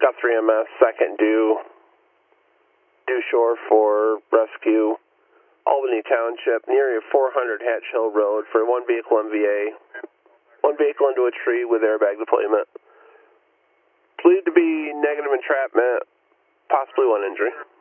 Got 3MS, second due shore for rescue. Albany Township, near 400 Hatch Hill Road for one vehicle MVA. One vehicle into a tree with airbag deployment. Believed to be negative entrapment, possibly one injury.